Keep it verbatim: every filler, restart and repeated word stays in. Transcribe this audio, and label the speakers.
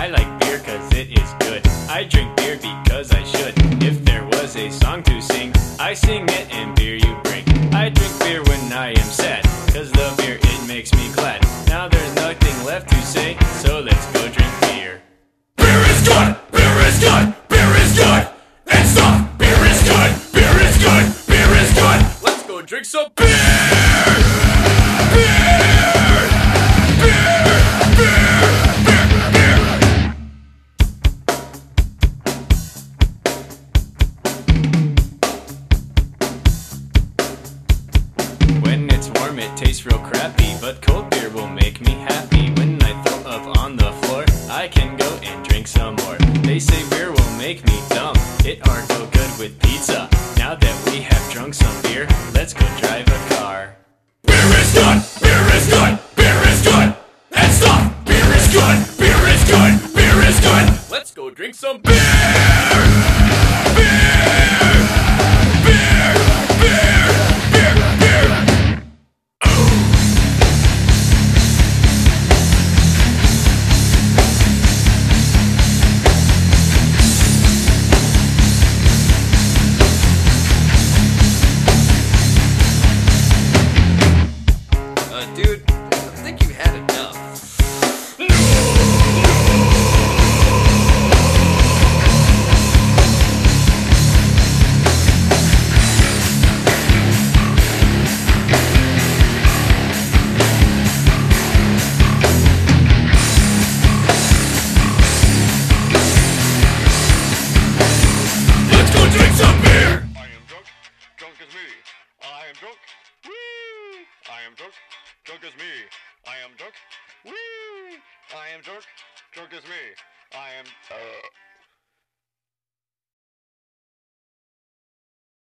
Speaker 1: I like beer cause it is good. I drink beer because I should. If there was a song to sing, I sing it and beer you bring. I drink beer when I am sad, cause the beer it makes me glad. Now there's nothing left to say, so let's go drink beer.
Speaker 2: Beer is good! Beer is good! Beer is good! And stop! Beer is good! Beer is good! Beer is good!
Speaker 1: Let's go drink some beer! When it's warm it tastes real crappy, but cold beer will make me happy. When I throw up on the floor, I can go and drink some more. They say beer will make me dumb, it are go good with pizza. Now that we have drunk some beer, let's go drive a car.
Speaker 2: Beer is good! Beer is good! Beer is good! And stop! Beer is good! Beer is good! Beer is good!
Speaker 1: Let's go drink some beer!
Speaker 3: Uh, dude, I think you had enough.
Speaker 2: Let's go drink some beer!
Speaker 4: I am drunk, drunk as me. I am drunk, wee! I am drunk, drunk as me. I am drunk, wee! I am drunk, drunk as me. I am, uh...